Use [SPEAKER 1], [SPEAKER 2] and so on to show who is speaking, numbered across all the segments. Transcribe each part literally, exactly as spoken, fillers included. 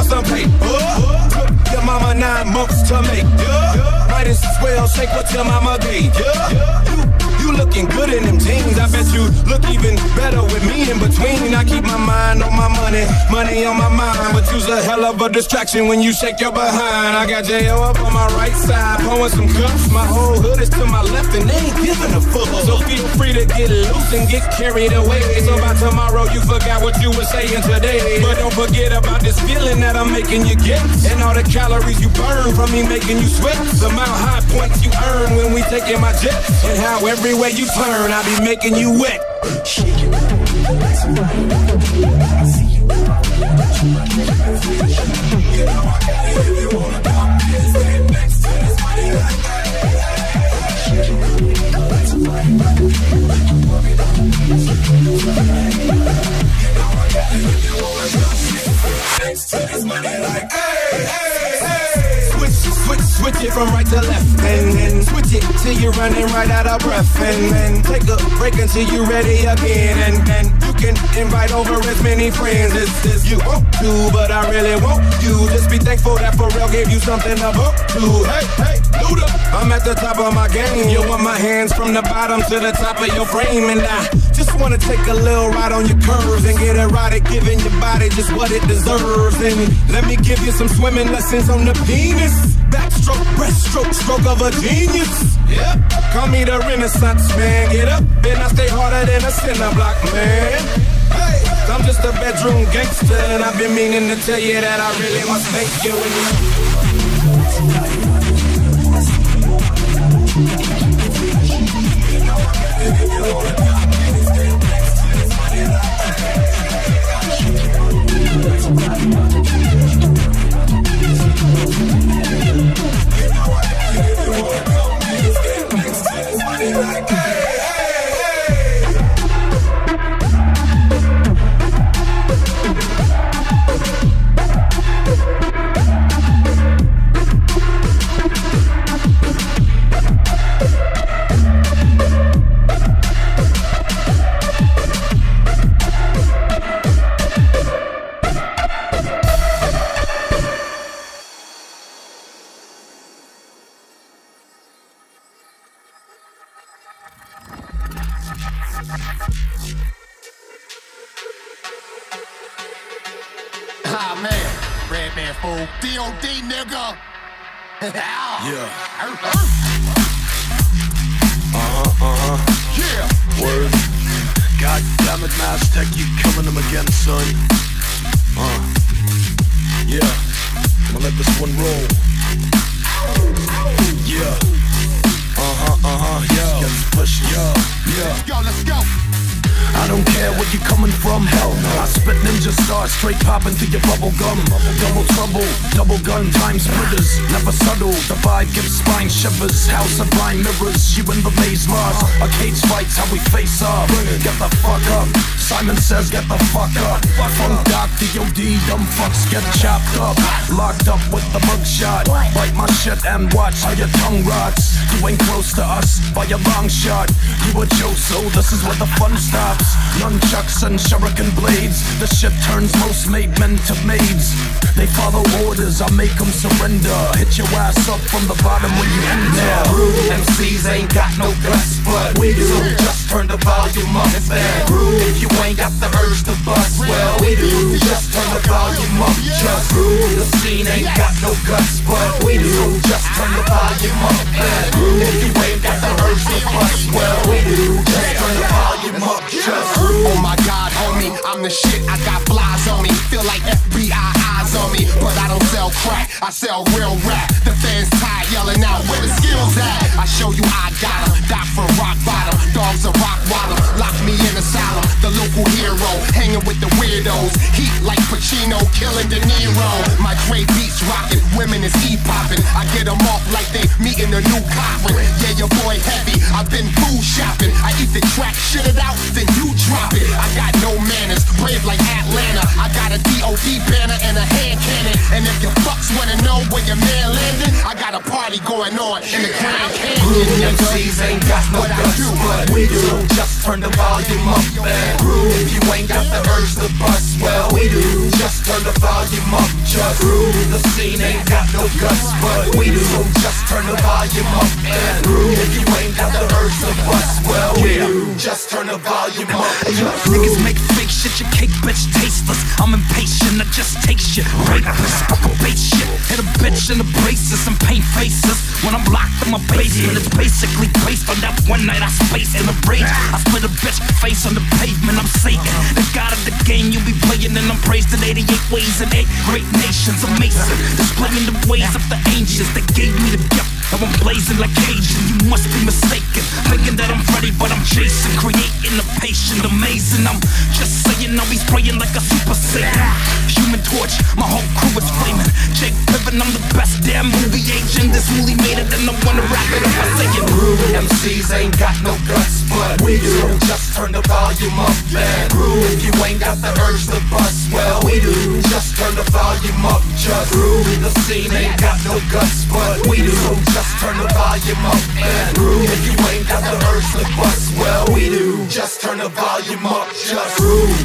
[SPEAKER 1] some paper. Took your mama nine months to make. Might as well shake what your mama gave. You looking good in them jeans. I bet you look even better with me in between. I keep my mind on my money, money on my mind. But you's a hell of a distraction when you shake your behind. I got J O up on my right side, pouring some cups. My whole hood is to my left and they ain't giving a fuck. So feel free to get loose and get carried away. So by tomorrow you forgot what you were saying today. But don't forget about this feeling that I'm making you get, and all the calories you burn from me making you sweat. The mile high points you earn when we taking my jet, and how everywhere you turn I be making you wet. Shake it, that's right. I see you. You know I got it if you wanna come and stand next to this money like that. Shake it, that's right. You want me to you know I got it if you wanna come and stand next to this money like hey, hey, hey. Switch, switch, switch it from right to left, and then switch it till you're running right out of breath, and then take a break until you're ready again, and then you can invite over as many friends as, as you want to, but I really want you. Just be thankful that Pharrell gave you something to book to. Hey, hey, Luda, I'm at the top of my game. You want my hands from the bottom to the top of your frame, and I just wanna take a little ride on your curves and get it right at giving your body just what it deserves. And let me give you some swimming lessons on the penis. Backstroke, breaststroke, stroke of a genius. Yeah, call me the Renaissance man. Get up, and I stay harder than a cinder block, man. Hey, I'm just a bedroom gangster, and I've been meaning to tell you that I really must thank you.
[SPEAKER 2] Ah, man. Redman, fool. D O D, nigga.
[SPEAKER 3] Yeah.
[SPEAKER 2] Uh-huh, uh-huh. Yeah.
[SPEAKER 3] Word. God damn it, Maztec, you killing them again, son. Uh. Yeah. I'ma let this one roll. Yeah. Uh-huh, uh-huh, yo. Let's get pushed, yo. Yeah.
[SPEAKER 2] Let's go, let's go.
[SPEAKER 3] I don't care where you coming from, hell no. I spit ninja stars straight popping through your bubble gum. Double trouble, double gun time splitters. Never subtle, the vibe gives spine shivers. House of rhyme mirrors, you in the maze Mars. A cage fights, how we face off. Get the fuck up, Simon says get the fuck up. Funk Doc, D O D, dumb fucks get chopped up. Locked up with the mugshot. Bite my shit and watch how your tongue rots. You ain't close to us by a long shot. You a Joe, this is where the fun stops. Nunchucks and shuriken blades. The shit turns most made men to maids. They follow orders, I make them surrender. Hit your ass up from the bottom when you enter.
[SPEAKER 4] Rude M Cs ain't got no guts, but we do. Just turn the volume up and rude. If you ain't got the urge to bust, well we do. Just turn the volume up, just rude. The scene ain't got no guts, but we do. Just turn the volume up and rude. If you ain't got the urge to bust, well we do. Just turn the volume up, just rude.
[SPEAKER 2] Oh my God, homie, I'm the shit. I got flies on me, feel like F B I eyes on me. But I don't sell crack, I sell real rap. The fans tired yelling out where the skills at. I show you I got 'em, die for rock bottom. Dogs are rock bottom, lock me in asylum. The local hero, hanging with the weirdos. Heat like Pacino, killing De Niro. My Dre beats rocking, women is e-popping. I get them off like they meeting a new coffin. Yeah, your boy heavy, I've been food shopping. I eat the track, shit it out, then you drop it. I got no manners, brave like Atlanta. I got a D O D banner and a hand cannon. And if your fucks wanna know where your man landed, I got a party going on in the Grand Canyon.
[SPEAKER 4] Groove M Cs ain't got no
[SPEAKER 2] What I
[SPEAKER 4] guts,
[SPEAKER 2] do,
[SPEAKER 4] but we do. Just turn the volume up, man. Groove. If you ain't got the urge to bust, well, we do. Just turn the volume up, just groove. The scene ain't got no guts, but we do. Just turn the volume up, man. Groove. If you ain't got the urge to bust, well, we do. Just turn the volume up, just groove.
[SPEAKER 3] Niggas make fake shit, your cake bitch tasteless. I'm impatient, I just take shit. Rapist, fucking base shit. Hit a bitch in the braces and paint faces. When I'm locked in my basement, it's basically based on that one night I spaced in a rage. I split a bitch face on the pavement, I'm Satan. The god of the game you be playing, and I'm praised in eighty-eight ways and eight great nations. Amazing, displaying the ways of the ancients that gave me the gift. Now I'm blazing like Cajun, you must be mistaken. Thinking that I'm ready, but I'm chasing. Creating a patient, amazing. I'm just saying, I'll be spraying like a super saiyan. Human torch, my whole crew is flaming. Jake Piven, I'm the best damn movie agent. This movie made it, and I wanna wrap it up by saying
[SPEAKER 4] Groove M Cs ain't got no guts, but we do. Just turn the volume up, man. Groove. If you ain't got the urge to bust, well, we do. Just turn the volume up, just groove. The scene ain't got no guts, but we do. Just turn the volume up, man. Groove. If you ain't got the urge to bust, well, we do. Just turn the volume up, just groove.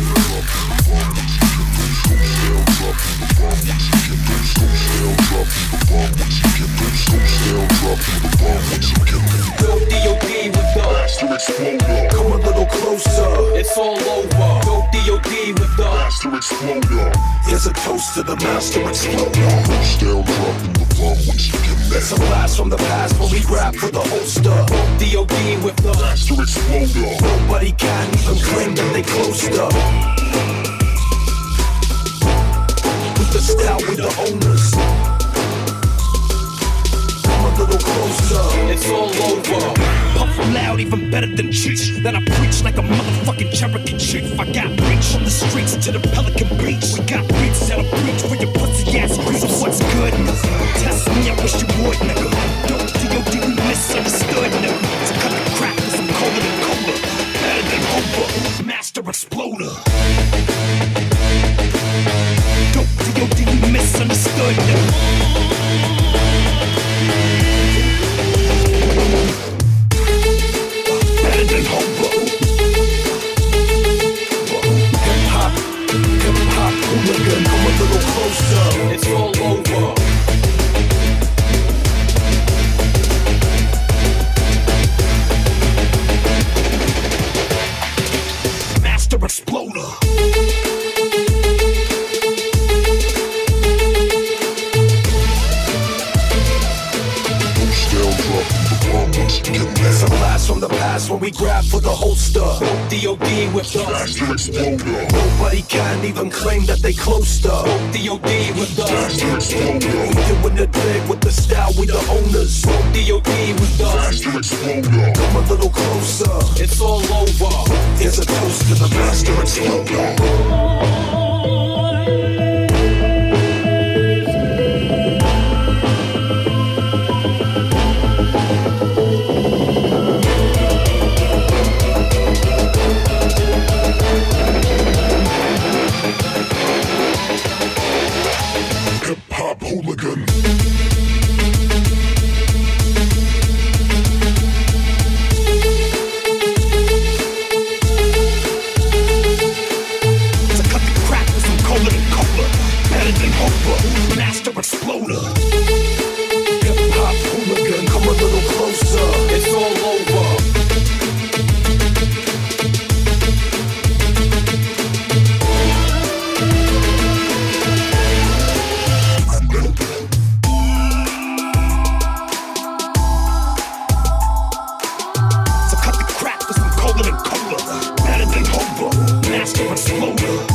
[SPEAKER 5] Go D O D with the
[SPEAKER 1] Master Exploder.
[SPEAKER 3] Come a little closer.
[SPEAKER 5] It's all over. Go D O D with the
[SPEAKER 1] Master Exploder.
[SPEAKER 3] Here's a toast to the Master Exploder.
[SPEAKER 1] Still dropping the bomb once again.
[SPEAKER 3] It's a blast from the past when we grab for the holster.
[SPEAKER 5] D O D with the
[SPEAKER 1] Master Exploder.
[SPEAKER 3] Nobody can even claim that they closed up. With the style, we the owners. Come a little closer.
[SPEAKER 5] it's all over.
[SPEAKER 3] Puff loud, even better than Cheech. Then I preach like a motherfucking Cherokee chief. I got reach from the streets to the Pelican Beach. We got beats that'll preach for your pussy ass creeps. So what's good, nigga? Test me, I wish you would, nigga. Don't D O D, we misunderstood, nigga. To cut the crap with some cola than cola. Better than over, Master Exploder. Don't D O D, we misunderstood, nigga. Better than hobo. Hip hop, hip hop, hooligan, come a little closer.
[SPEAKER 5] It's all over.
[SPEAKER 3] Master Exploder. It's a blast from the past when we grab for the holster.
[SPEAKER 5] D O D with the
[SPEAKER 1] Master Exploder.
[SPEAKER 3] Nobody can even claim that they close up.
[SPEAKER 5] D O D with the
[SPEAKER 1] Master Exploder.
[SPEAKER 3] We doing it big with the style, we the owners.
[SPEAKER 5] D O D with the
[SPEAKER 1] Master Exploder.
[SPEAKER 3] Come a little closer.
[SPEAKER 5] it's all over.
[SPEAKER 3] Here's a toast to the Master Exploder.
[SPEAKER 1] Hip hop hooligan.
[SPEAKER 3] To cut the crap with some cola and cola. Better than Hopper, Master Exploder. Hip hop hooligan, come a little closer.
[SPEAKER 5] It's all over.
[SPEAKER 3] To cut the crap with some cola and cola. Better than Hopper, Master Exploder.